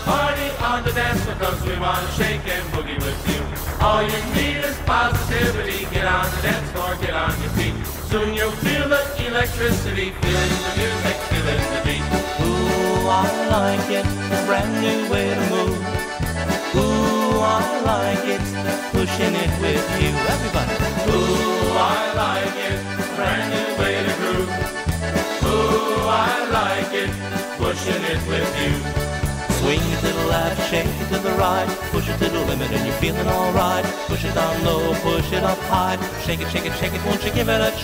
party on the dance floor, 'cause we want to shake and boogie with you. All you need is positivity. Get on the dance floor, get on your feet. Soon you'll feel the electricity, feeling the music, feeling the beat. Ooh, I like it, a brand new way to move. Ooh, I like it, pushing it with you. Everybody. Ooh, I like it, brand new way to groove. Ooh, I like it, pushing it with you. Swing it to the left, shake it to the right, push it to the limit and you're feeling alright. Push it down low, push it up high, shake it, shake it, shake it, won't you give it a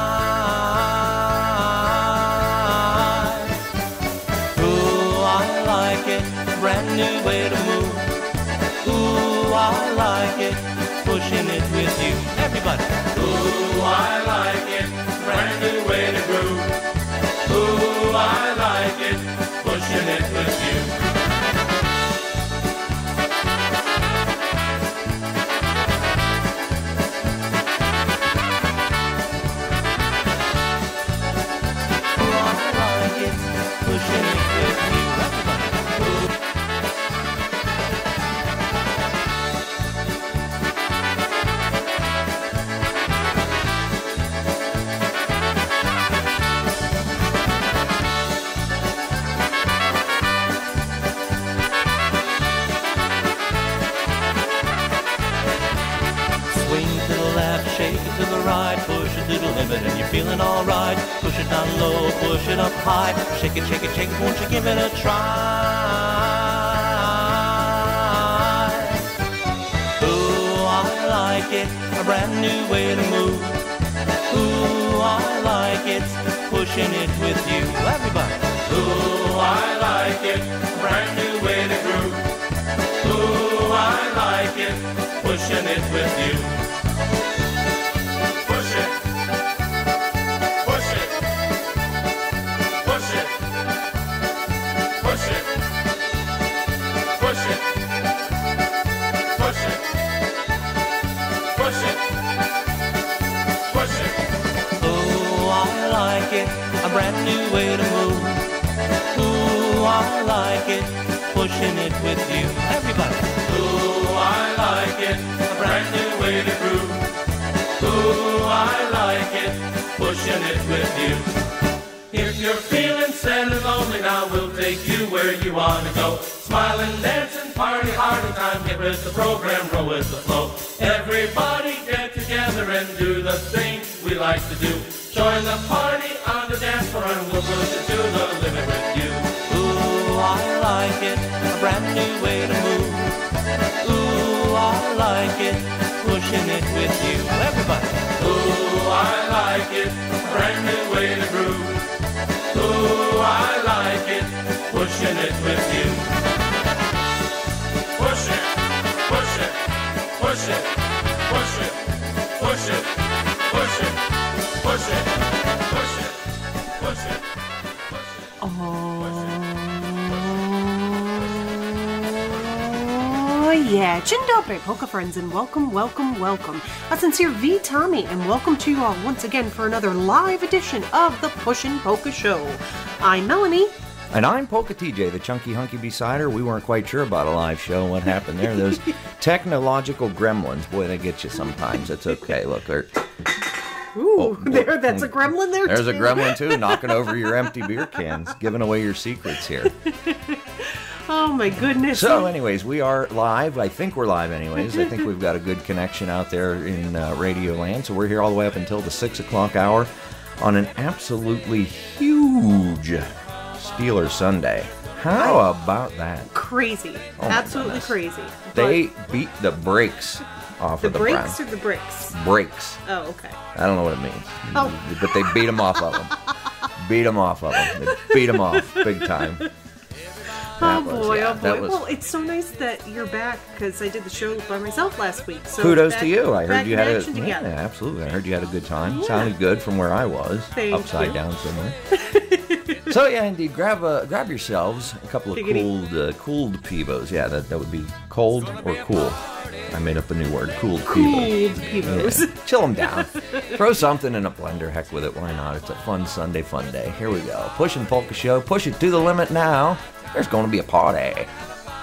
try? Ooh, I like it, brand new way to move. Ooh, I like it, pushing it with you. Everybody. Ooh, I like it, brand new way to groove. Ooh, I like it, pushing it with you. And you're feeling alright. Push it down low, push it up high. Shake it, shake it, shake it, won't you give it a try? Ooh, I like it, a brand new way to move. Ooh, I like it, pushing it with you. Everybody. Ooh, I like it, brand new way to groove. Ooh, I like it, pushing it with you. A brand new way to move. Ooh, I like it, pushing it with you. Everybody. Ooh, I like it, a brand new way to groove. Ooh, I like it, pushing it with you. If you're feeling sad and lonely now, we'll take you where you want to go. Smile and dance and party hard in time. Get with the program, roll with the flow. Everybody get together and do the things we like to do. Join the party on the dance floor and we'll push it to the limit with you. Ooh, I like it, a brand new way to move. Ooh, I like it, pushing it with you. Everybody. Ooh, I like it, a brand new way to groove. Ooh, I like it, pushing it with you. Push it, push it, push it, push it, push it, push it. Push it, push it, push it, push it. Oh, yeah. Dzień dobry, polka friends, and welcome, welcome, welcome. A sincere V. Tommy, and welcome to you all once again for another live edition of the Pushin' Polka Show. I'm Melanie. And I'm Polka TJ, the chunky hunky besider. We weren't quite sure about a live show. What happened there? Those technological gremlins. Boy, they get you sometimes. It's okay. Look, Ooh, that's a gremlin there, There's too. a gremlin, too, knocking over your empty beer cans, giving away your secrets here. Oh, my goodness. So, anyways, we are live. I think we're live anyways. I think we've got a good connection out there in Radio Land. So we're here all the way up until the 6 o'clock hour on an absolutely huge Steelers Sunday. How about that? Crazy. Oh, absolutely crazy. They beat the brakes off of the Browns. The brakes or the bricks? Brakes. Oh, okay. I don't know what it means. Oh. But they beat them off of them. Beat them off of them. They beat them off big time. Oh boy. Well, it's so nice that you're back because I did the show by myself last week. So kudos to you. I heard you had a yeah, absolutely. I heard you had a good time. Yeah. Sounded good from where I was. Upside down somewhere. So yeah, indeed. Grab yourselves a couple of cooled Pivos. Yeah, that would be cold or cool. I made up a new word. Cooled Pivos. Yeah. Chill them down. Throw something in a blender. Heck with it. Why not? It's a fun Sunday fun day. Here we go. Pushin' Polka Show. Push it to the limit now. There's going to be a party.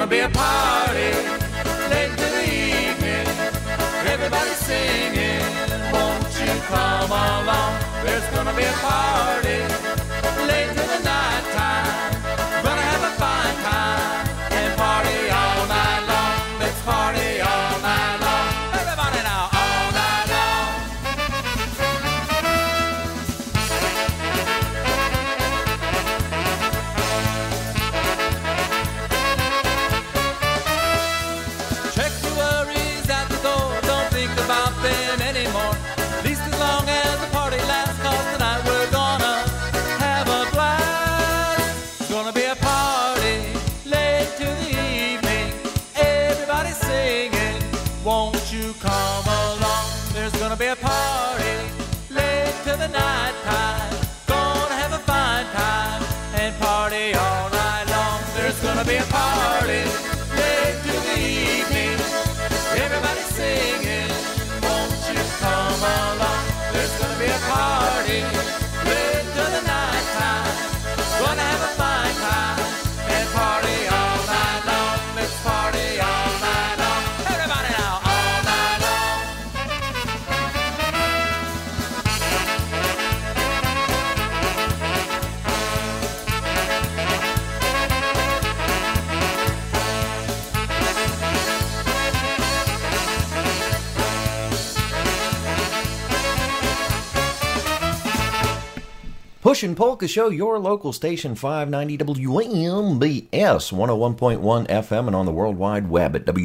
gonna be a party late into the evening. Everybody's singing, won't you come along? There's gonna be a party late into the night time. Gonna have a fine time and party all night long. Let's party all night long. Everybody now, all night long. Check your worries at the door. Don't think about them anymore. At least as long as the party lasts, 'cause tonight we're gonna have a blast. It's gonna be a party late to the evening. Everybody's singing, won't you come along? There's gonna be a party late to the night time. Gonna have a fine time and party all night long. There's gonna be a party late to the evening. Everybody's singing, won't you come along? There's gonna be a party late to the night time. Gonna have a fine time and party all night long. Let's party all night long. Everybody now, all night long. Pushin' Polka Show, your local station, 590 WMBS, 101.1 FM, and on the World Wide Web at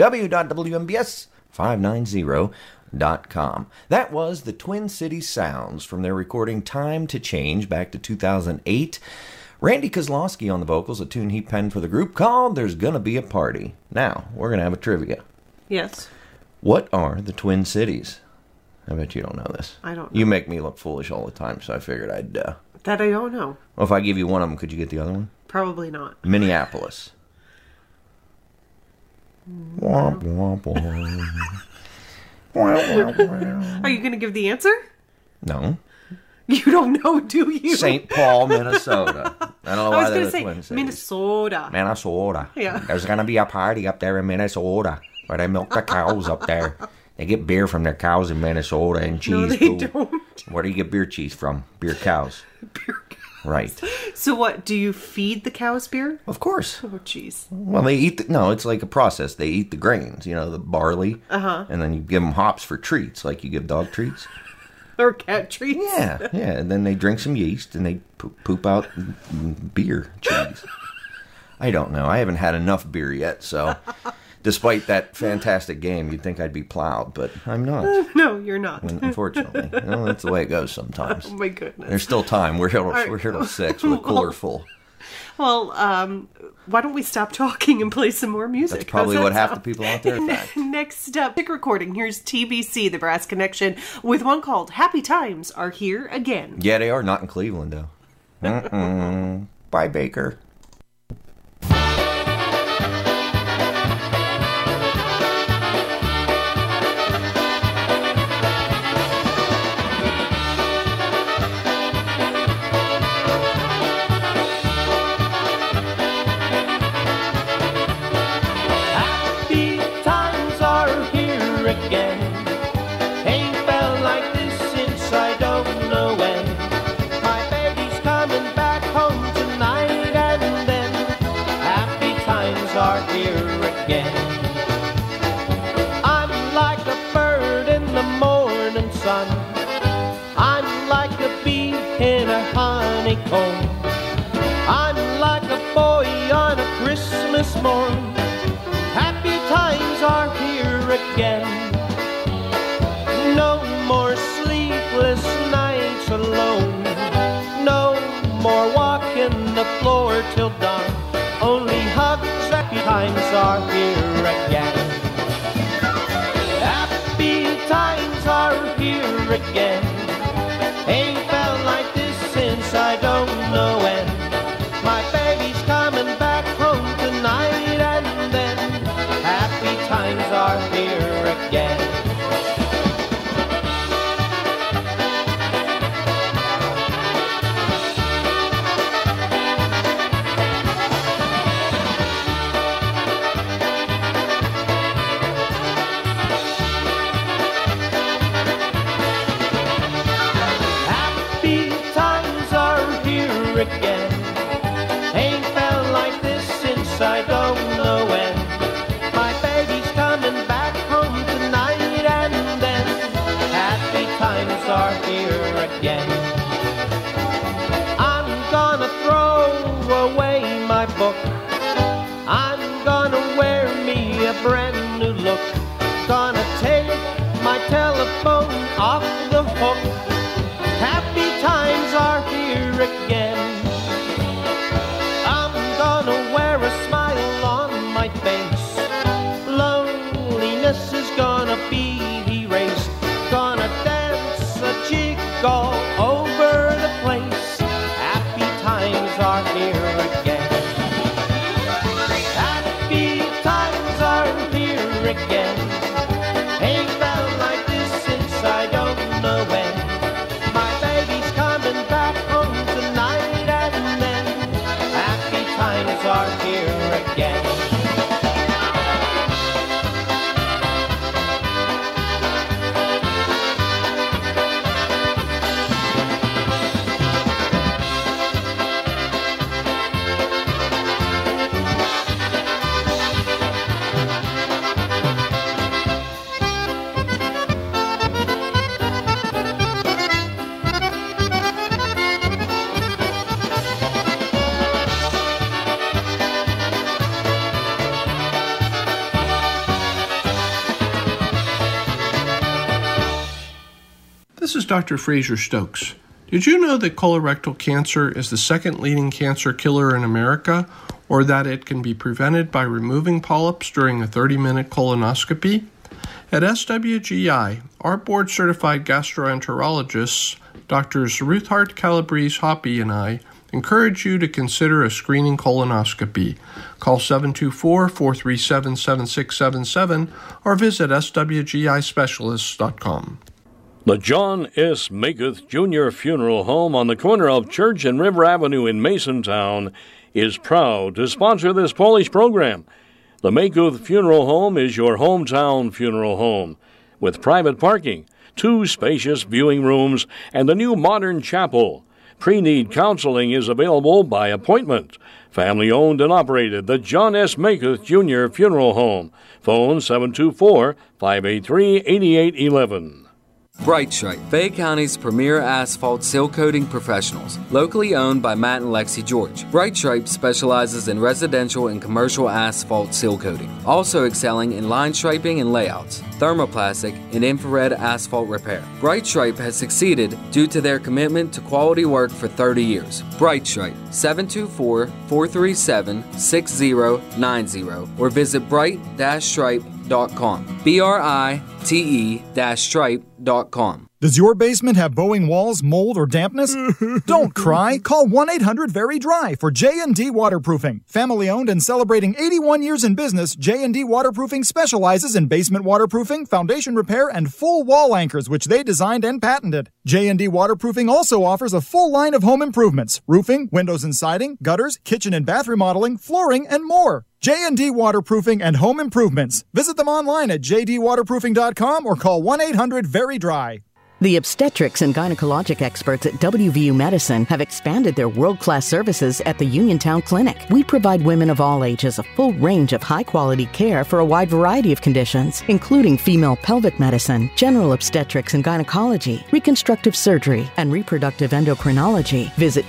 www.wmbs590.com. That was the Twin Cities Sounds from their recording Time to Change back to 2008. Randy Kozlowski on the vocals, a tune he penned for the group called There's Gonna Be a Party. Now, we're going to have a trivia. Yes. What are the Twin Cities? I bet you don't know this. I don't know. You make me look foolish all the time, so I figured I'd... That I don't know. Well, if I give you one of them, could you get the other one? Probably not. Minneapolis. Womp, womp, womp. Are you going to give the answer? No. You don't know, do you? St. Paul, Minnesota. I don't know I why was they're going the to say Twin Cities. Minnesota. Minnesota. Yeah. There's going to be a party up there in Minnesota where they milk the cows up there. They get beer from their cows in Minnesota and cheese. No, they too. don't. Where do you get beer cheese from? Beer cows. Beer cows. Right. So what, do you feed the cows beer? Of course. Oh, jeez. Well, they eat no, it's like a process. They eat the grains, the barley. Uh-huh. And then you give them hops for treats, like you give dog treats. Or cat treats? Yeah. And then they drink some yeast and they poop out beer cheese. I don't know. I haven't had enough beer yet, so... Despite that fantastic game, you'd think I'd be plowed, but I'm not. No, you're not. Unfortunately. That's the way it goes sometimes. Oh, my goodness. There's still time. We're here right. till 6 with a cooler full. Well, why don't we stop talking and play some more music? That's probably How's what that half the sound? people out there think. Next up, big recording. Here's TBC, the Brass Connection, with one called Happy Times Are Here Again. Yeah, they are. Not in Cleveland, though. Bye, Baker. Honeycomb. I'm like a boy on a Christmas morn. Happy times are here again. No more sleepless nights alone. No more walking the floor till dawn. Only hugs. Happy times are here again. Happy times are here again. Ain't felt like this since I don't know when. My baby's coming back home tonight, and then happy times are here again. I don't know when. My baby's coming back home tonight, and then happy times are here again. I'm gonna throw away my book. I'm gonna wear me a brand new look. Gonna take my telephone off the hook. Happy times are here again. I'm gonna wear a smile on my face. Loneliness is gonna be erased. Gonna dance a jig all over the place. Happy times are here again. Happy times are here again. Ain't felt like this since I don't know when. My baby's coming back home tonight, and then happy times are here again. This is Dr. Fraser Stokes. Did you know that colorectal cancer is the second leading cancer killer in America, or that it can be prevented by removing polyps during a 30-minute colonoscopy? At SWGI, our board-certified gastroenterologists, Drs. Ruth Hart Calabrese Hoppy and I, encourage you to consider a screening colonoscopy. Call 724-437-7677 or visit swgispecialists.com. The John S. Maketh Jr. Funeral Home on the corner of Church and River Avenue in Masontown is proud to sponsor this Polish program. The Maketh Funeral Home is your hometown funeral home, with private parking, 2 spacious viewing rooms, and a new modern chapel. Pre-need counseling is available by appointment. Family-owned and operated, the John S. Maketh Jr. Funeral Home. Phone 724-583-8811. Bright Stripe, Fayette County's premier asphalt seal coating professionals, locally owned by Matt and Lexi George. Bright Stripe specializes in residential and commercial asphalt seal coating, also excelling in line striping and layouts, thermoplastic, and infrared asphalt repair. Bright Stripe has succeeded due to their commitment to quality work for 30 years. Bright Stripe, 724-437-6090, or visit bright-stripe.com. BRITE-stripe.com. Does your basement have bowing walls, mold, or dampness? Don't cry. Call 1-800-VERY-DRY for J&D Waterproofing. Family-owned and celebrating 81 years in business, J&D Waterproofing specializes in basement waterproofing, foundation repair, and full wall anchors, which they designed and patented. J&D Waterproofing also offers a full line of home improvements: roofing, windows and siding, gutters, kitchen and bath remodeling, flooring, and more. J&D Waterproofing and Home Improvements. Visit them online at jdwaterproofing.com or call 1-800-VERY-DRY. The obstetrics and gynecologic experts at WVU Medicine have expanded their world-class services at the Uniontown Clinic. We provide women of all ages a full range of high-quality care for a wide variety of conditions, including female pelvic medicine, general obstetrics and gynecology, reconstructive surgery, and reproductive endocrinology. Visit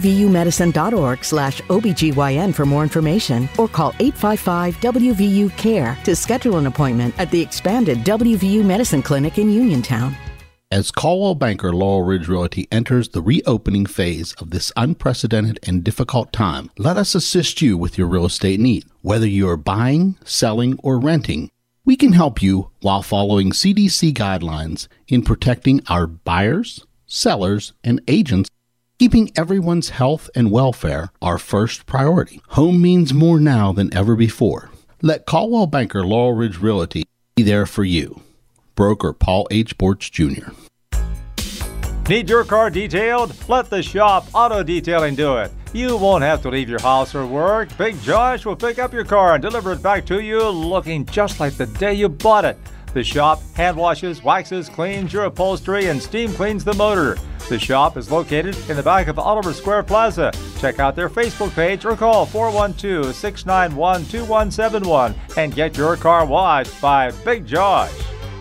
wvumedicine.org/OBGYN for more information, or call 855-WVU-CARE to schedule an appointment at the expanded WVU Medicine Clinic in Uniontown. As Caldwell Banker Laurel Ridge Realty enters the reopening phase of this unprecedented and difficult time, let us assist you with your real estate need. Whether you are buying, selling, or renting, we can help you while following CDC guidelines in protecting our buyers, sellers, and agents, keeping everyone's health and welfare our first priority. Home means more now than ever before. Let Caldwell Banker Laurel Ridge Realty be there for you. Broker Paul H. Borch Jr. Need your car detailed? Let the shop Auto Detailing do it. You won't have to leave your house or work. Big Josh will pick up your car and deliver it back to you looking just like the day you bought it. The shop hand washes, waxes, cleans your upholstery, and steam cleans the motor. The shop is located in the back of Oliver Square Plaza. Check out their Facebook page or call 412-691-2171 and get your car washed by Big Josh.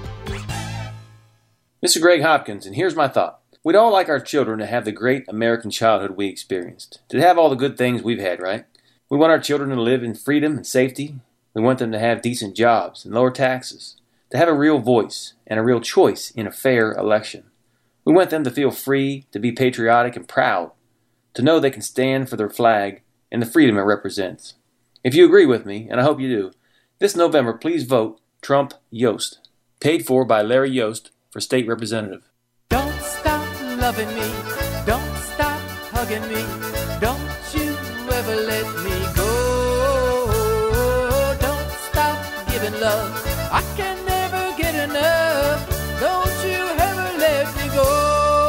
Mr. Greg Hopkins, and here's my thought. We'd all like our children to have the great American childhood we experienced, to have all the good things we've had, right? We want our children to live in freedom and safety. We want them to have decent jobs and lower taxes, to have a real voice and a real choice in a fair election. We want them to feel free, to be patriotic and proud, to know they can stand for their flag and the freedom it represents. If you agree with me, and I hope you do, this November please vote Trump Yost, paid for by Larry Yost, for state representative. Don't stop loving me, don't stop hugging me, don't you ever let me go. Don't stop giving love, I can never get enough, don't you ever let me go.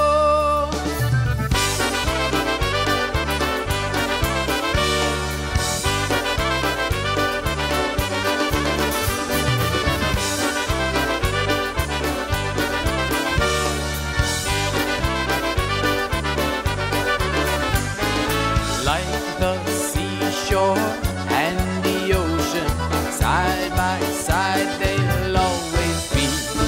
And the ocean, side by side they'll always be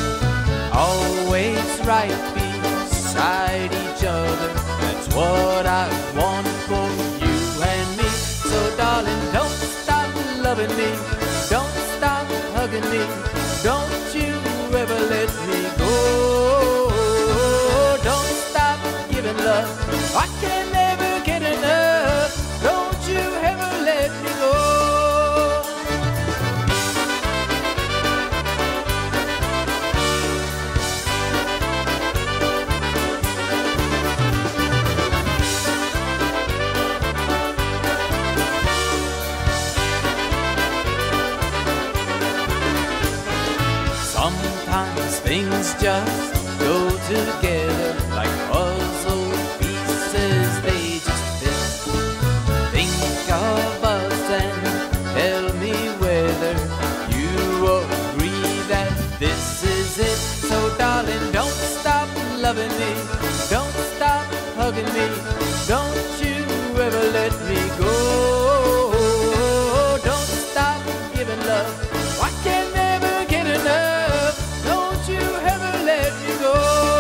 right beside each other. That's what I want for you and me. So darling, don't stop loving me, don't stop hugging me, don't you ever let me go. Don't stop giving love, I can never get enough. Don't you ever let me go. Sometimes things just go together like puzzle pieces, they just fit. Think of us and tell me whether you agree that this is it. So darling, don't stop loving me, don't stop hugging me, don't you ever let me go. Don't stop giving love, I can never get enough. Don't you ever let me go.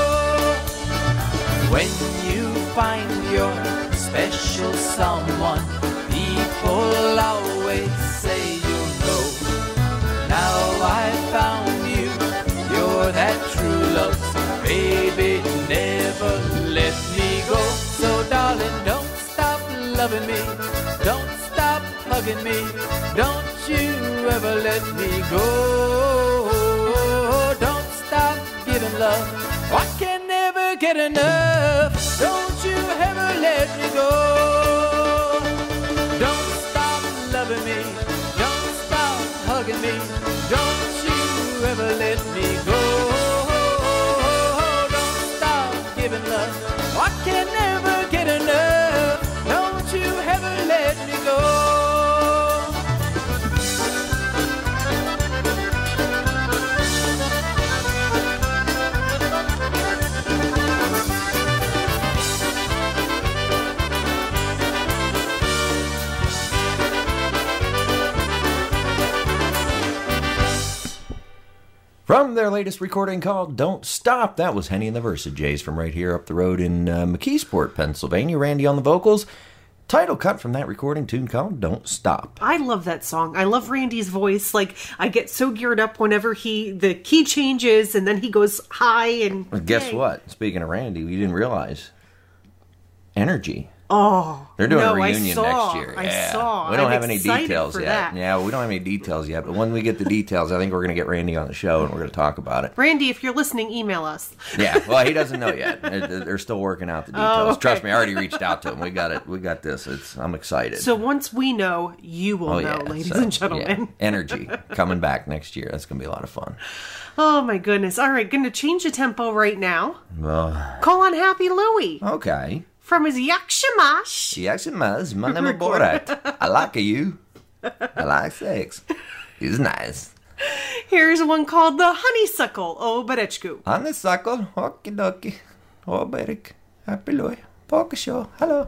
When you find your special someone, people always say you'll know. Now I found you, you're that true love, so baby, never let me go. So darling, don't stop loving me, don't stop hugging me, don't you ever let me go. Don't stop giving love, I can never get enough. Don't you ever let me go. Don't stop loving me, don't stop hugging me, don't you ever let me go. Don't stop giving love, I can never get enough. Don't you ever let me go. From their latest recording called Don't Stop, that was Henny and the Versajays from right here up the road in McKeesport, Pennsylvania. Randy on the vocals. Title cut from that recording tune called Don't Stop. I love that song. I love Randy's voice. Like, I get so geared up whenever the key changes and then he goes high and... Well, guess what? Speaking of Randy, we didn't realize. Energy. Oh, they're doing no, a reunion next year. I saw. We don't I'm have any details yet. That. Yeah, we don't have any details yet. But when we get the details, I think we're going to get Randy on the show and we're going to talk about it. Randy, if you're listening, email us. Yeah, well, he doesn't know yet. They're still working out the details. Oh, okay. Trust me, I already reached out to him. We got it. We got this. I'm excited. So once we know, you will know, ladies and gentlemen. Yeah. Energy coming back next year. That's going to be a lot of fun. Oh my goodness! All right, going to change the tempo right now. Well, call on Happy Louie. Okay. From his Yakshimash. My name is Borat. I like you. I like sex. He's nice. Here's one called the Honeysuckle o Berechku. Honeysuckle, okie dokie, o Berek, happy loy, polka show, hello.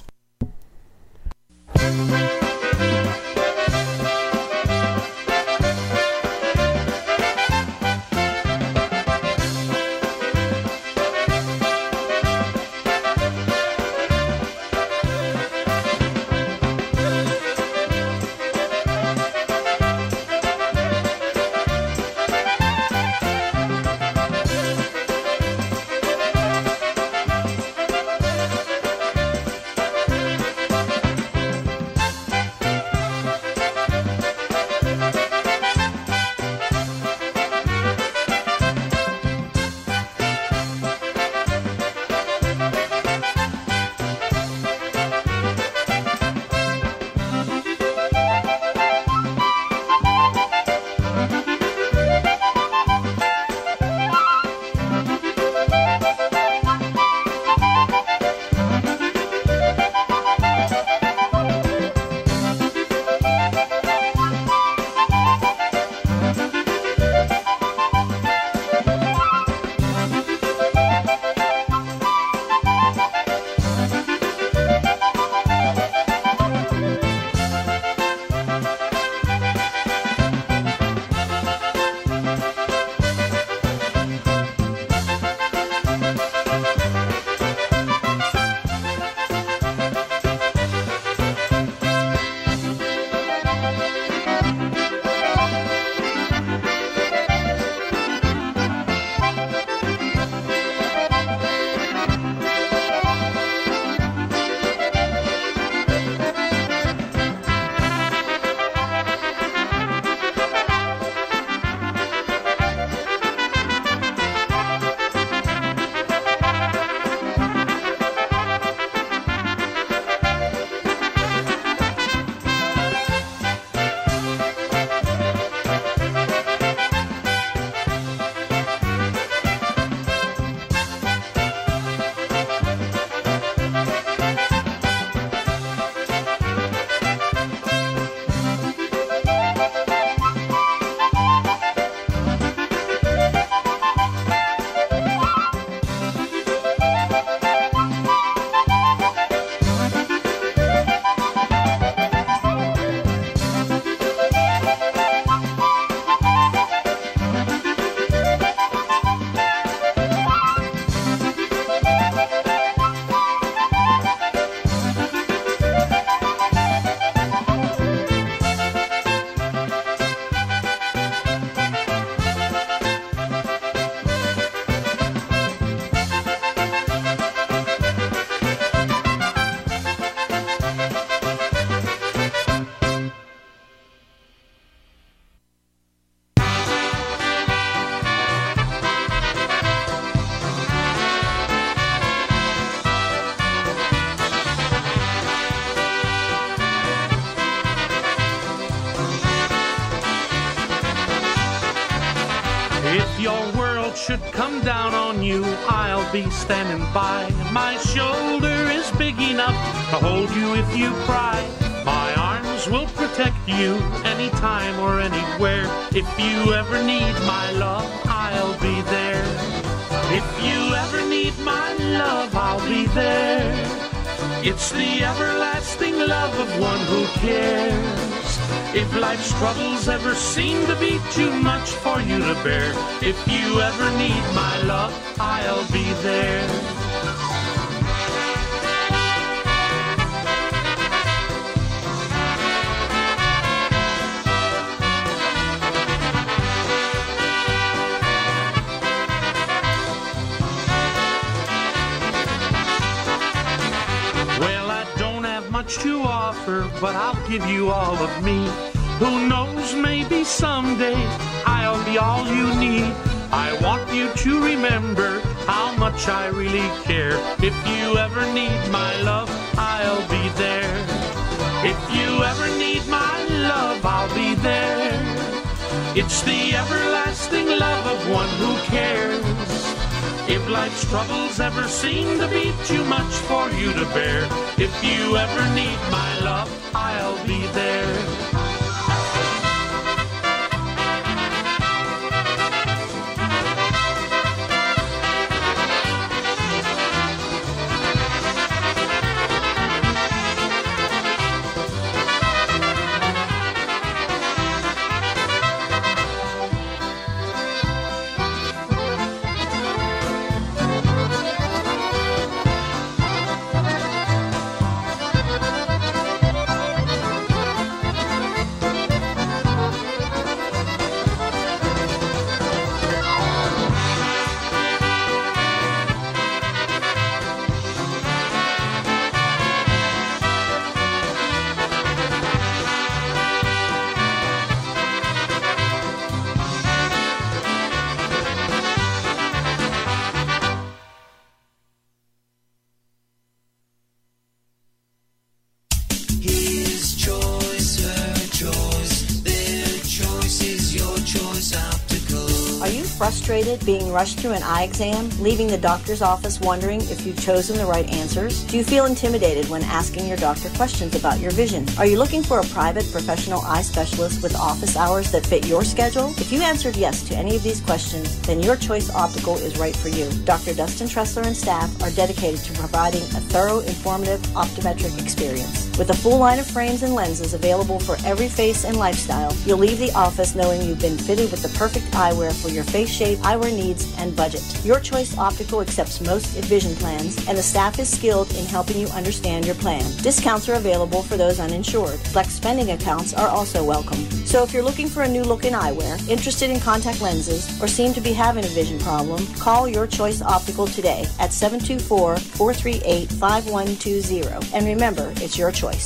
If your world should come down on you, I'll be standing by. My shoulder is big enough to hold you if you cry. My arms will protect you anytime or anywhere. If you ever need my love, I'll be there. If you ever need my love, I'll be there. It's the everlasting love of one who cares. If life's troubles ever seem to be too much for you to bear, if you ever need my love, I'll be there. Well, I don't have much to offer, but I'll give you all of me. Who knows, maybe someday I'll be all you need. I want you to remember how much I really care. If you ever need my love, I'll be there. If you ever need my love, I'll be there. It's the everlasting love of one who cares. If life's troubles ever seem to be too much for you to bear, if you ever need my love, I'll be there. frustrated being rushed through an eye exam, leaving the doctor's office wondering if you've chosen the right answers? Do you feel intimidated when asking your doctor questions about your vision? Are you looking for a private professional eye specialist with office hours that fit your schedule? If you answered yes to any of these questions, then Your Choice Optical is right for you. Dr. Dustin Tressler and staff are dedicated to providing a thorough, informative optometric experience. With a full line of frames and lenses available for every face and lifestyle, you'll leave the office knowing you've been fitted with the perfect eyewear for your face shape, eyewear needs, and budget. Your Choice Optical accepts most vision plans, and the staff is skilled in helping you understand your plan. Discounts are available for those uninsured. Flex spending accounts are also welcome. So if you're looking for a new look in eyewear, interested in contact lenses, or seem to be having a vision problem, call Your Choice Optical today at 724-438-5120. And remember, it's your choice.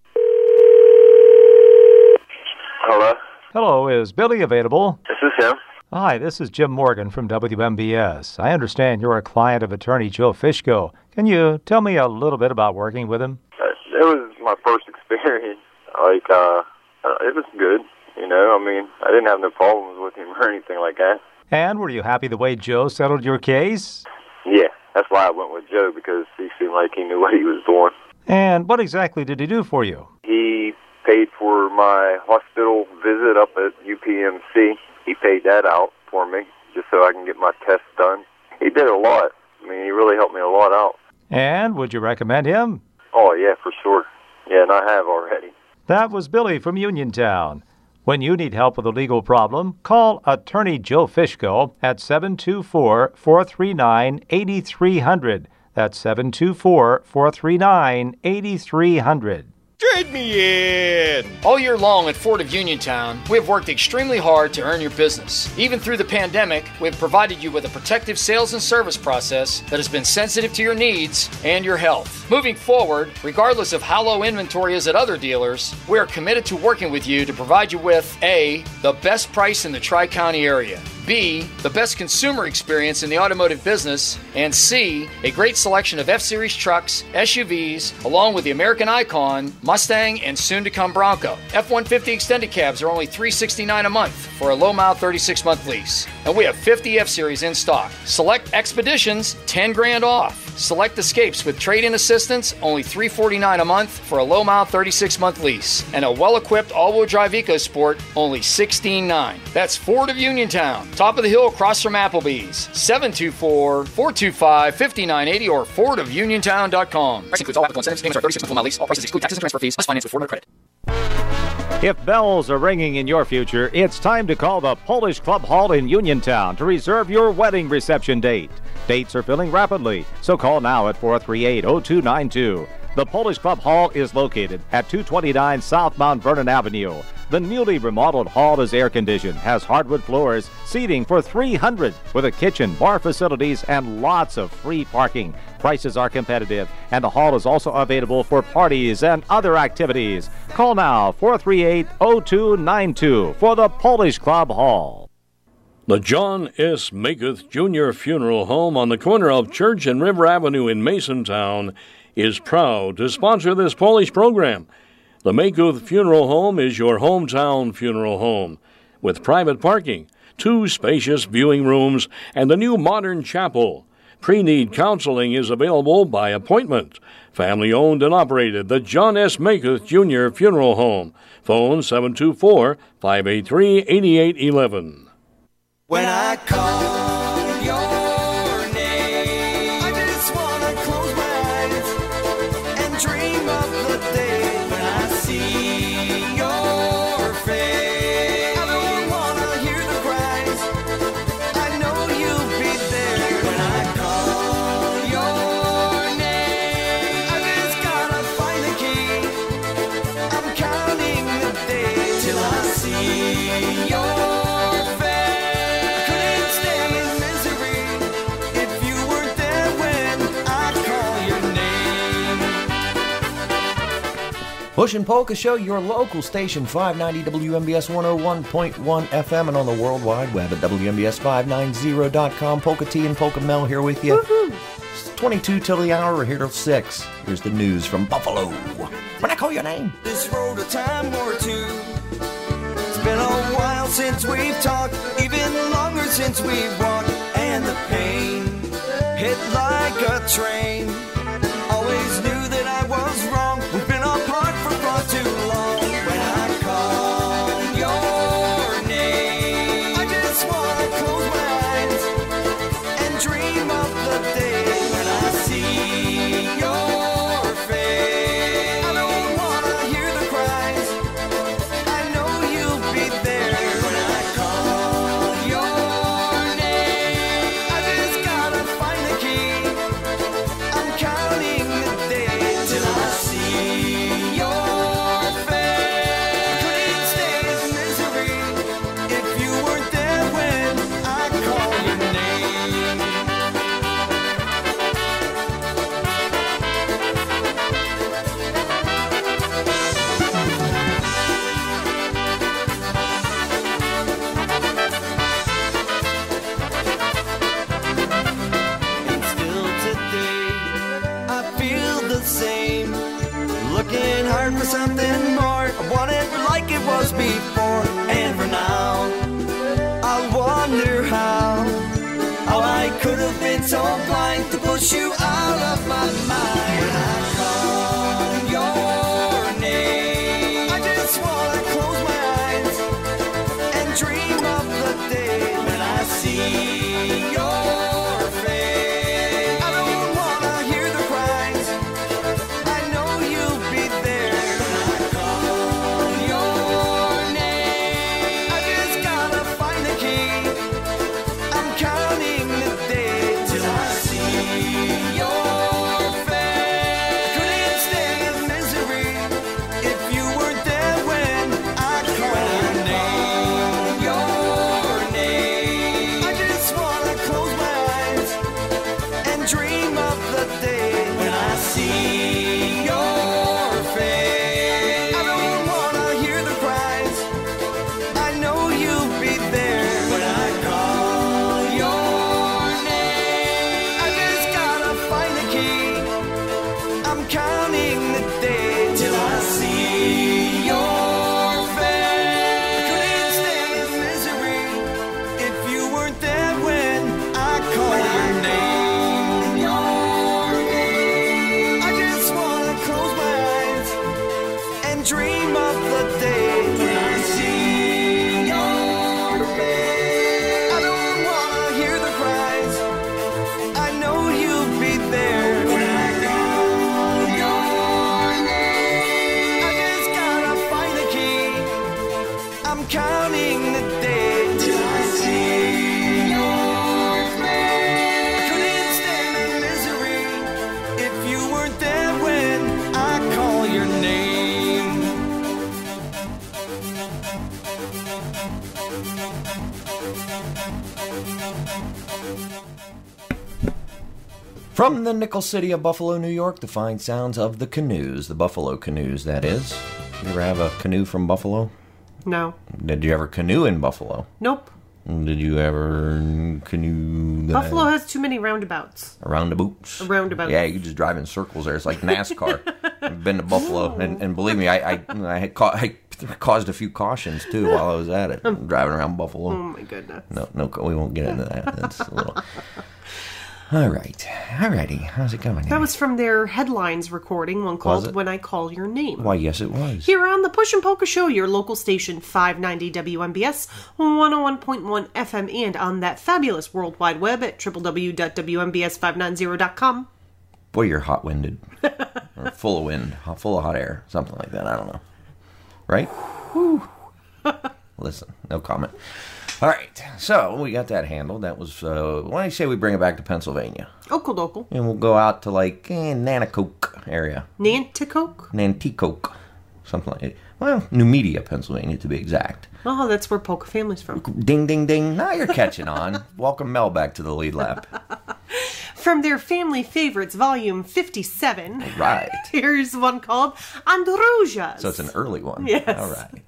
Hello? Hello, is Billy available? This is him. Hi, this is Jim Morgan from WMBS. I understand you're a client of attorney Joe Fishko. Can you tell me a little bit about working with him? It was my first experience. It was good, you know. I mean, I didn't have no problems with him or anything like that. And were you happy the way Joe settled your case? Yeah, that's why I went with Joe, because he seemed like he knew what he was doing. And what exactly did he do for you? He paid for my hospital visit up at UPMC. He paid that out for me just so I can get my test done. He did a lot. I mean, he really helped me a lot out. And would you recommend him? Oh, yeah, for sure. Yeah, and I have already. That was Billy from Uniontown. When you need help with a legal problem, call attorney Joe Fishko at 724-439-8300. That's 724-439-8300. Trade me in! All year long at Ford of Uniontown, we have worked extremely hard to earn your business. Even through the pandemic, we have provided you with a protective sales and service process that has been sensitive to your needs and your health. Moving forward, regardless of how low inventory is at other dealers, we are committed to working with you to provide you with A, the best price in the Tri-County area, B, the best consumer experience in the automotive business, and C, a great selection of F-Series trucks, SUVs, along with the American Icon, Mustang, and soon-to-come Bronco. F-150 extended cabs are only $369 a month for a low-mile 36-month lease. And we have 50 F-Series in stock. Select Expeditions, $10,000 off. Select Escapes with trade-in assistance, only $349 a month for a low-mile 36-month lease. And a well-equipped all-wheel drive EcoSport, only $16,900. That's Ford of Uniontown, top of the hill across from Applebee's. 724-425-5980 or FordofUniontown.com. Price includes all applicable incentives. Payments are 36 month lease. All prices exclude taxes and transfer fees. Plus finance with Ford credit. If bells are ringing in your future, it's time to call the Polish Club Hall in Uniontown to reserve your wedding reception date. Dates are filling rapidly, so call now at 438-0292. The Polish Club Hall is located at 229 South Mount Vernon Avenue. The newly remodeled hall is air-conditioned, has hardwood floors, seating for 300, with a kitchen, bar facilities, and lots of free parking. Prices are competitive, and the hall is also available for parties and other activities. Call now, 438-0292, for the Polish Club Hall. The John S. Maketh Jr. Funeral Home on the corner of Church and River Avenue in Masontown is proud to sponsor this Polish program. The Maketh Funeral Home is your hometown funeral home, with private parking, 2 spacious viewing rooms, and the new modern chapel. Pre-need counseling is available by appointment. Family-owned and operated, the John S. Maketh Jr. Funeral Home. Phone 724-583-8811. When I call your name, I just want to close my eyes and dream of the day when I see your face. I don't want to hear the cries, I know you'll be there. When I call your name, I just gotta find the key. I'm counting the days till I see your Pushin' Polka Show, your local station, 590 WMBS 101.1 FM, and on the World Wide Web at WMBS590.com. Polka T and Polka Mel here with you. Woo-hoo. It's 22 till the hour. We're here till 6. Here's the news from Buffalo. When I call your name. This road a time or two. It's been a while since we've talked, even longer since lines we walked and the pain hit like a train. Always knew that I was wrong. We've been apart for far too long. When I call your name, I just wanna close my eyes and dream of the day when I see your face. I don't wanna hear the cries. I know you'll be there when I call your name. I just gotta find the key. I'm counting the days till I see your face. Couldn't stay in misery if you weren't there when I call your name. And still today, I feel the same. Looking hard for something more. I want it like it was before. And for now, I wonder how I could have been so blind to push you out of my mind. When I call your name, I just wanna close my eyes and dream of the day when I see your face. I don't wanna hear the cries. I know you'll be there when I call your name. I just gotta find the key. I'm counting the days till I see your face. Couldn't stay in misery if you weren't there when I call your name. Your name. I just wanna close my eyes and dream of the day when I see your face. I don't wanna hear the cries. I know you'll be there when I call your name. I just gotta find the key. I'm counting the days till I see your face. Couldn't stay in misery if you weren't there when I call your name. Your name. I just wanna close my eyes and dream of the day when I see your face. I don't wanna hear the cries. I know you'll be there when I call your name. I just gotta find the key. I'm counting the days till I see your face. I couldn't stand the misery if you weren't there when I call your name. From the Nickel City of Buffalo, New York, the fine sounds of the canoes, the Buffalo Canoes, that is. You ever have a canoe from Buffalo? No. Did you ever canoe in Buffalo? Nope. Did you ever canoe? Buffalo has too many roundabouts. Roundabouts. Roundabouts. Yeah, you just drive in circles there. It's like NASCAR. I've been to Buffalo, and believe me, I caused a few cautions too while I was at it, driving around Buffalo. Oh my goodness. No, we won't get into that. That's a little. Alrighty. How's it going? That was from their headlines recording, one called When I Call Your Name. Why, yes, it was. Here on the Push and Polka Show, your local station, 590 WMBS, 101.1 FM, and on that fabulous World Wide Web at www.wmbs590.com. Boy, you're hot-winded. Or full of wind, full of hot air, something like that. I don't know. Right? Whew. Listen, no comment. All right, so we got that handled. That was, why don't you say we bring it back to Pennsylvania? Okodoku. And we'll go out to, like, Nanticoke area. Nanticoke? Nanticoke. Something like it. Well, New Media, Pennsylvania, to be exact. Oh, that's where Polka Family's from. Ding, ding, ding. Now you're catching on. Welcome Mel back to the lead lap. From their Family Favorites, Volume 57. Right. Here's one called Andrujas. So it's an early one. Yes. All right.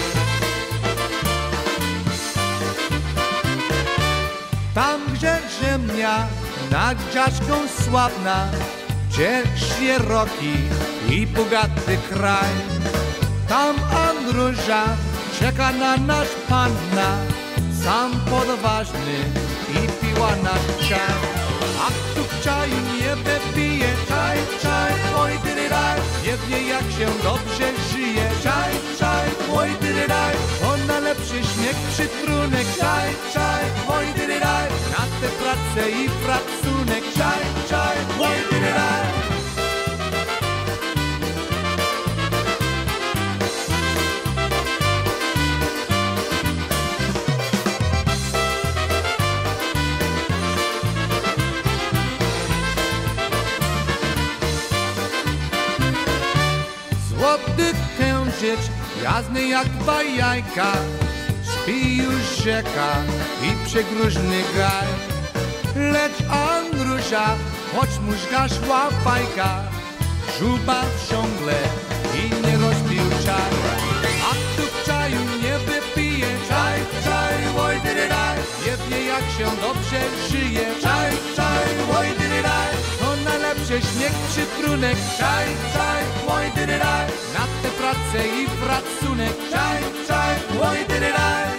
Tam, gdzie ziemia nad dziaczką sławna, gdzie szeroki i bogaty kraj. Tam Andróża czeka na nasz panna, sam podważny i piła nasz czaj. A tu w czaju nie wypije, czaj, czaj, oj dyrydaj. Nie wie jak się dobrze żyje, czaj, czaj, oj dyrydaj. To najlepszy śmiech przytrunek, czaj, czaj, oj dyrydaj. Na tę pracę i pracunek, czaj, czaj, oj dyrydaj. Złoty księżyc, jasny jak dwa jajka, śpi już rzeka i przegróżny gaj. Lecz Andróża, choć mu zgasła fajka, żuba ciągle i nie rozpił czaj. A tu w czaju nie wypije, czaj, czaj, oj dyrydaj. Nie wie jak się dobrze żyje, czaj, czaj, oj dyrydaj. To najlepszy śmiech przytrunek, czaj, czaj, oj dyrydaj. Na tę pracę i pracunek, czaj, czaj, oj dyrydaj.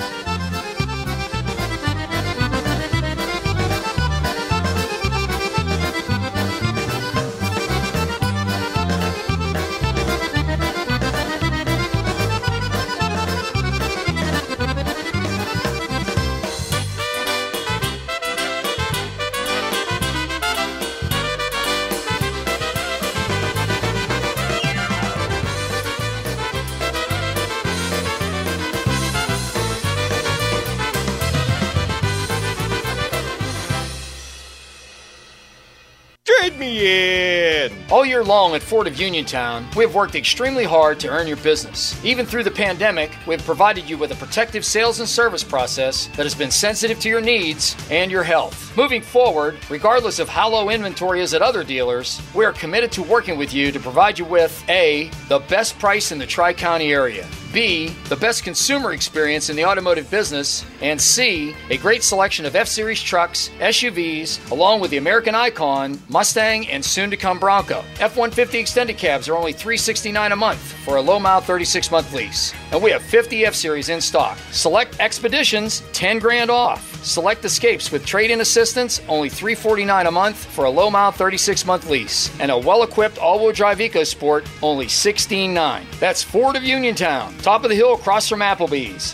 Trade me in! All year long at Ford of Uniontown, we have worked extremely hard to earn your business. Even through the pandemic, we have provided you with a protective sales and service process that has been sensitive to your needs and your health. Moving forward, regardless of how low inventory is at other dealers, we are committed to working with you to provide you with A, the best price in the Tri-County area, B, the best consumer experience in the automotive business, and C, a great selection of F-Series trucks, SUVs, along with the American Icon, Mustang, and soon-to-come Bronco. F-150 extended cabs are only $369 a month for a low-mile 36-month lease. And we have 50 F-Series in stock. Select Expeditions, $10,000 off. Select Escapes with trade-in assistance, only $349 a month for a low-mile 36-month lease. And a well-equipped all-wheel drive EcoSport, only $16,900. That's Ford of Uniontown, top of the hill across from Applebee's.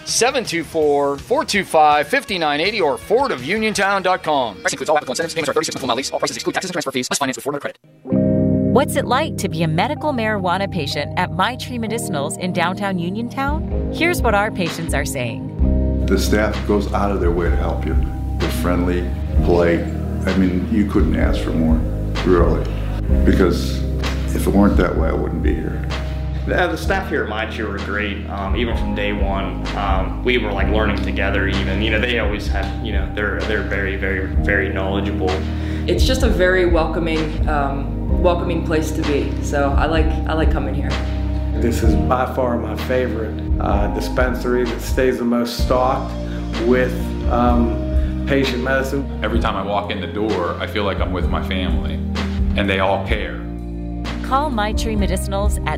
724-425-5980 or FordofUniontown.com. Price includes all applicable incentives. Payments are 36 month lease. All prices exclude taxes and transfer fees. Must finance with Ford credit. What's it like to be a medical marijuana patient at My Tree Medicinals in downtown Uniontown? Here's what our patients are saying. The staff goes out of their way to help you. They're friendly, polite. I mean, you couldn't ask for more, really. Because if it weren't that way, I wouldn't be here. The staff here at My Tree were great. Even from day one, we were like learning together. Even they always had they're very very knowledgeable. It's just a very welcoming place to be. So I like coming here. This is by far my favorite dispensary that stays the most stocked with patient medicine. Every time I walk in the door, I feel like I'm with my family, and they all care. Call My Tree Medicinals at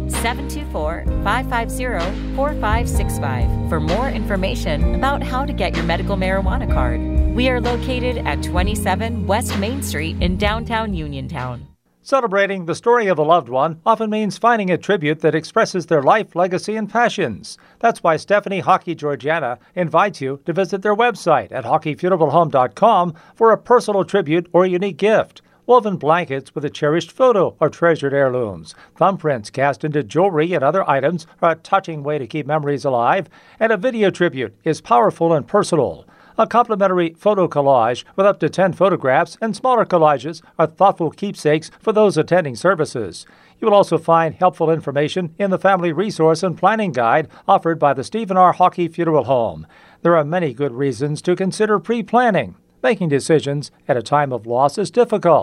724-550-4565 for more information about how to get your medical marijuana card. We are located at 27 West Main Street in downtown Uniontown. Celebrating the story of a loved one often means finding a tribute that expresses their life, legacy, and passions. That's why Stephanie Hockey Georgiana invites you to visit their website at hockeyfuneralhome.com for a personal tribute or unique gift. Woven blankets with a cherished photo or treasured heirlooms. Thumbprints cast into jewelry and other items are a touching way to keep memories alive, and a video tribute is powerful and personal. A complimentary photo collage with up to 10 photographs and smaller collages are thoughtful keepsakes for those attending services. You will also find helpful information in the Family Resource and Planning Guide offered by the Stephen R. Hockey Funeral Home. There are many good reasons to consider pre-planning. Making decisions at a time of loss is difficult.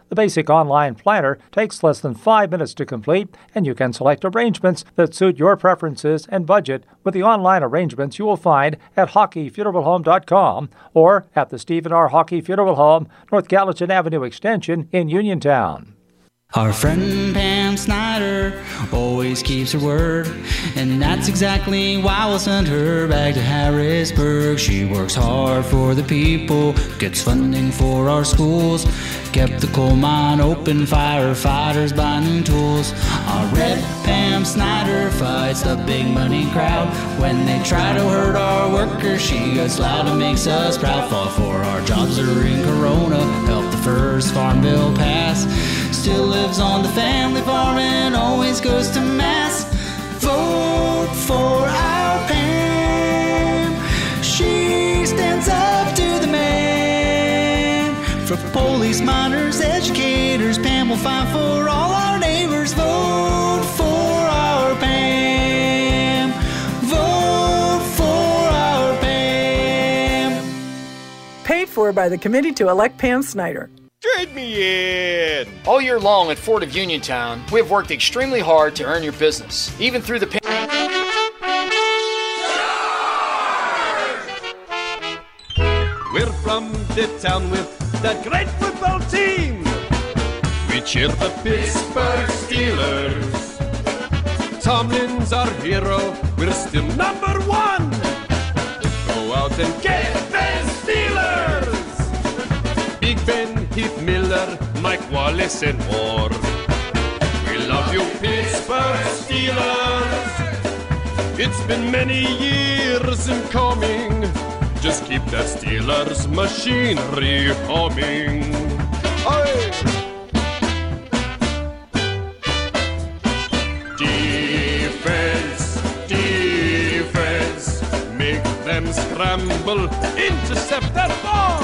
The basic online planner takes less than 5 minutes to complete, and you can select arrangements that suit your preferences and budget with the online arrangements you will find at hockeyfuneralhome.com or at the Stephen R. Hockey Funeral Home, North Gallatin Avenue Extension in Uniontown. Our friend Pam Snyder always keeps her word, and that's exactly why we'll send her back to Harrisburg. She works hard for the people, gets funding for our schools, kept the coal mine open, firefighters buy new tools. Our Rep Pam Snyder fights the big money crowd. When they try to hurt our workers, she gets loud and makes us proud. Fought for our jobs during Corona, helped the first farm bill pass. Still lives on the family farm and always goes to mass. Vote for our Pam. She stands up to the man. For police, miners, educators, Pam will fight for all our neighbors. Vote for our Pam. Vote for our Pam. Paid for by the committee to elect Pam Snyder. Trade me in! All year long at Ford of Uniontown, we have worked extremely hard to earn your business, even through the We're from the town with that great football team. We cheer the Pittsburgh Steelers. Tomlin's our hero, we're still number one. Go out and get the Steelers! Big Ben, Heath Miller, Mike Wallace and more. We love you, Pittsburgh Steelers. It's been many years in coming. Just keep that Steelers machinery humming. Aye. Defense, make them scramble, intercept that ball.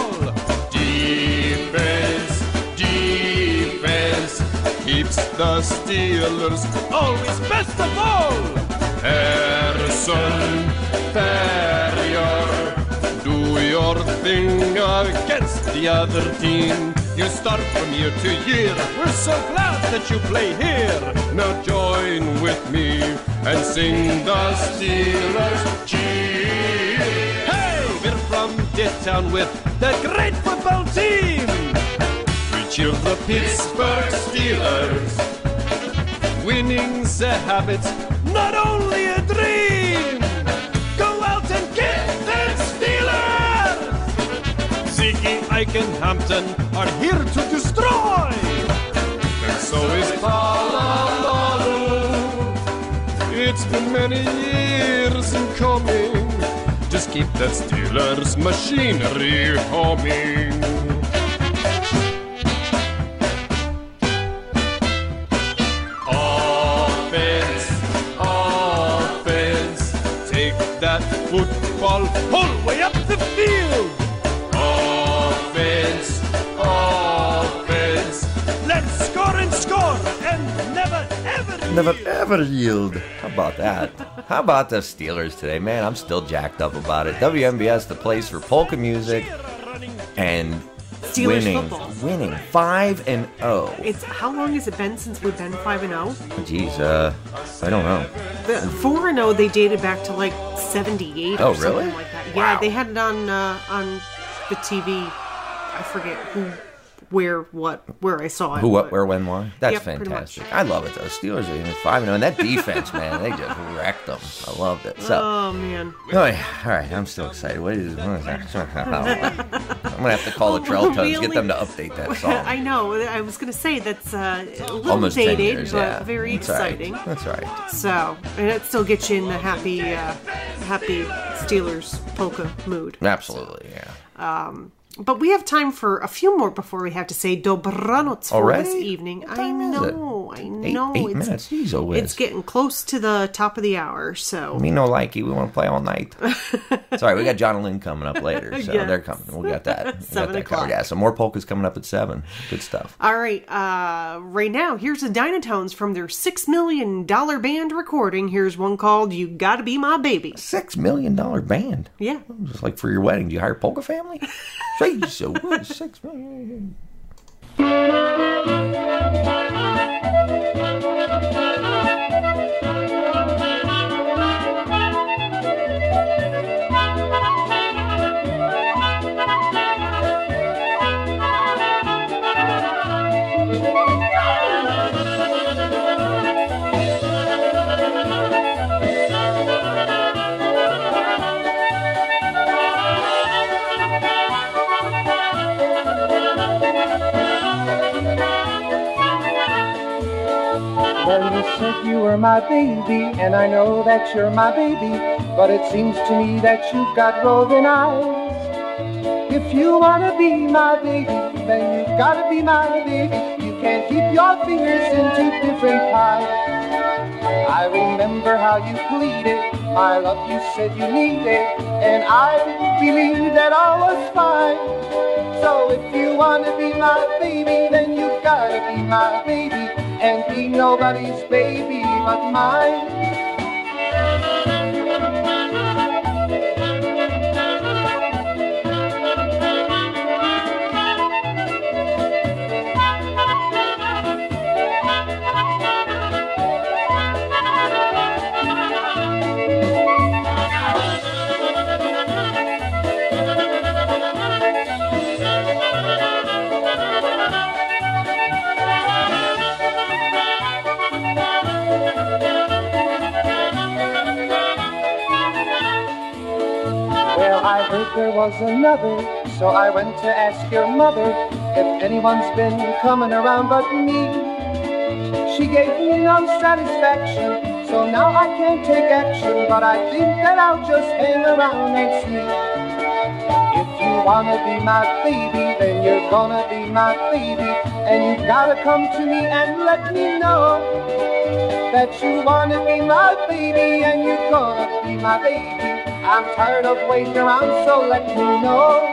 Defense keeps the Steelers always best of all. Harrison, Farrier, do your thing against the other team. You start from year to year. We're so glad that you play here. Now join with me and sing the Steelers cheer. Hey, we're from the town with the great football team. We cheer the Pittsburgh Steelers. Winning's a habit, not only a dream. Go out and get the Steelers. Ziggy, Ike, and Hampton are here to destroy. And so is Palomalu. It's been many years in coming. Just keep that Steelers machinery humming. Offense, take that football all the way up the field. Offense, let's score and score and never ever yield. How about that? How about the Steelers today? Man, I'm still jacked up about it. WMBS, the place for polka music and Steelers football. Winning 5-0. It's how long has it been since we've been 5-0? Jeez, I don't know. The 4-0 they dated back to like 78 Oh, or something really? like that. Wow. Yeah, they had it on the TV. I forget who, where I saw it. Who, what, but- where, when, why? That's Yep, pretty fantastic. I love it, though. Steelers are even 5-0. And that defense, man, they just wrecked them. I loved it. So, Oh, man. all right, I'm still excited. What is that? I'm going to have to call the Trail Tones, get them to update that song. I know. I was going to say that's a little Almost 10 dated, years, but yeah. very That's all right. exciting. That's right. So, and it still gets you in the happy Steelers polka mood. Absolutely, yeah. But we have time for a few more before we have to say dobranoc for Already? this evening. What I time is know. Eight It's, minutes. Jeez, oh whiz. it's getting close to the top of the hour, so. Me no likey. We want to play all night. Sorry, we got John and Lynn coming up later, so Yes. they're coming. We got that. We 7 got that o'clock. covered. Yeah, some more polkas coming up at 7. Good stuff. All right, right now, here's the Dynatones from their $6 million band recording. Here's one called You Gotta Be My Baby. $6 million band. Yeah. Just like for your wedding. Do you hire a polka family? Jeez, so what? $6 million. Well, you said you were my baby, and I know that you're my baby, but it seems to me that you've got roving eyes. If you wanna be my baby, then you've gotta be my baby. You can't keep your fingers in two different pies. I remember how you pleaded, my love you said you needed, and I believed that all was fine. So if you wanna be my baby, then you've gotta be my baby, and be nobody's baby but mine. I heard there was another, so I went to ask your mother if anyone's been coming around but me. She gave me no satisfaction, so now I can't take action, but I think that I'll just hang around and see. If you wanna be my baby, then you're gonna be my baby, and you gotta come to me and let me know that you wanna be my baby, and you're gonna be my baby. I'm tired of waiting around, so let me know.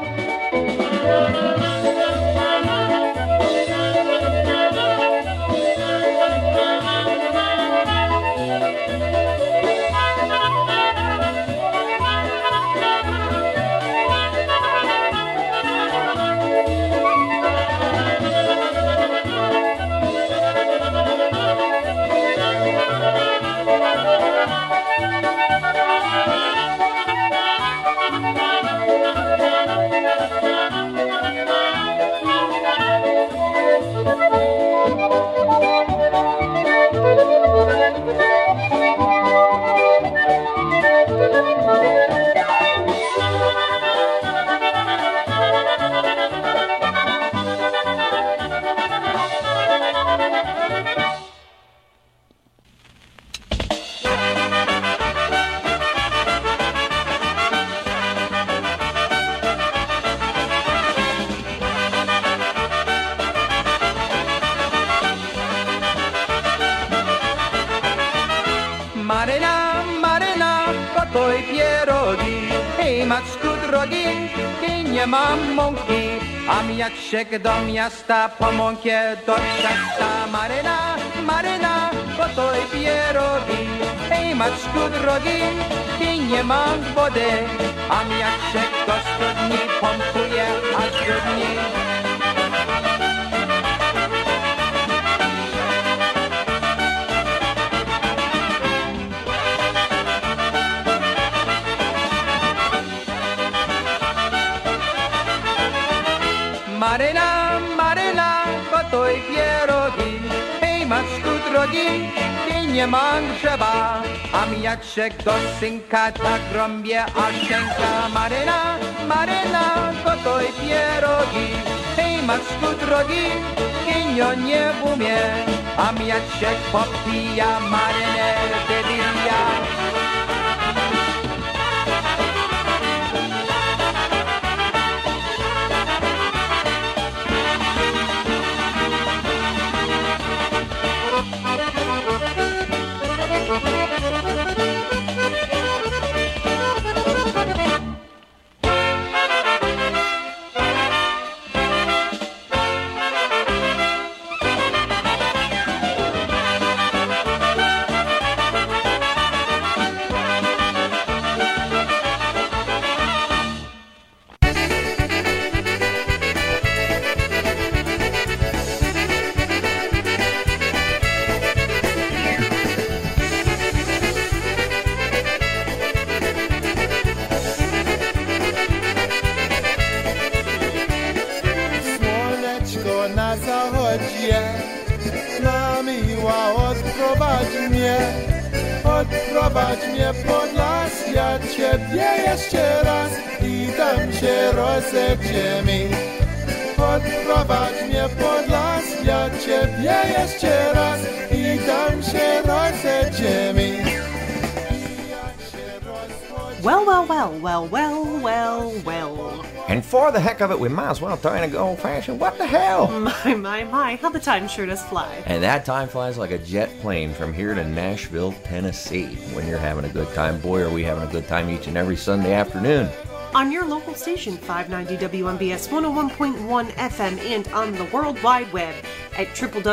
Marina, Marina, gotuj pierogi, hej Macku drogi, hej nie mam mąki, a miaczek do miasta, po mąkę do ciasta. Marina, Marina, gotuj pierogi, hej Macku drogi, hej nie mam wody, a miaczek do studni, pompuje aż do dni. Marina, Marina, gotuj pierogi, hej Macku drogi, hej nie mam grzeba, a miaczek do synka tak grąbie a szczęka. Marina, Marina, gotuj pierogi, hej Macku drogi, hej nie umie, a miaczek popija marynę debija. wie. Na miła, odprowadź mnie pod las, ja ciebie jeszcze raz i tam się rozejdziemy. Odprowadź mnie pod las, ja ciebie jeszcze raz i tam się rozejdziemy. Well, well, well, well, well, well, well. And for the heck of it, we might as well try and go old-fashioned. What the hell? My, how the time sure does fly. And that time flies like a jet plane from here to Nashville, Tennessee. When you're having a good time, boy, are we having a good time each and every Sunday afternoon. On your local station, 590 WMBS 101.1 FM, and on the World Wide Web at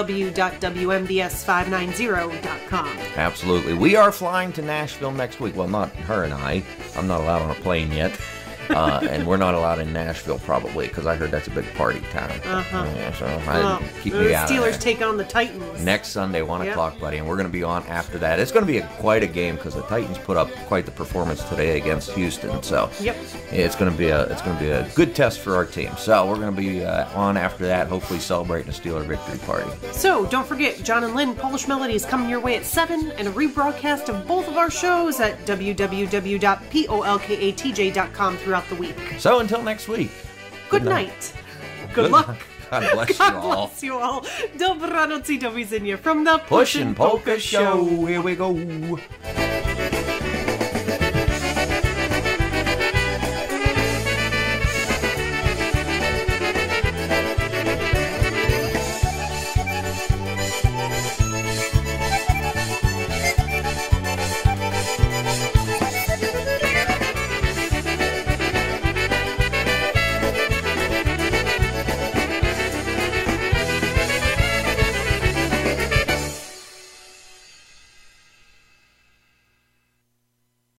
www.wmbs590.com. Absolutely. We are flying to Nashville next week. Well, not her and I. I'm not allowed on a plane yet. And we're not allowed in Nashville probably because I heard that's a big party town. Yeah, so keep me out of Steelers there. take on the Titans. Next Sunday, 1 o'clock, buddy, and we're going to be on after that. It's going to be quite a game because the Titans put up quite the performance today against Houston. So it's going to be a good test for our team. So we're going to be on after that, hopefully celebrating a Steeler victory party. So don't forget, John and Lynn, Polish Melody is coming your way at 7, and a rebroadcast of both of our shows at www.polkatj.com throughout the week. So until next week. Good night. Good luck. God bless you all. God bless you all. Dobranoc i do widzenia from the Push and Polka Show. Here we go.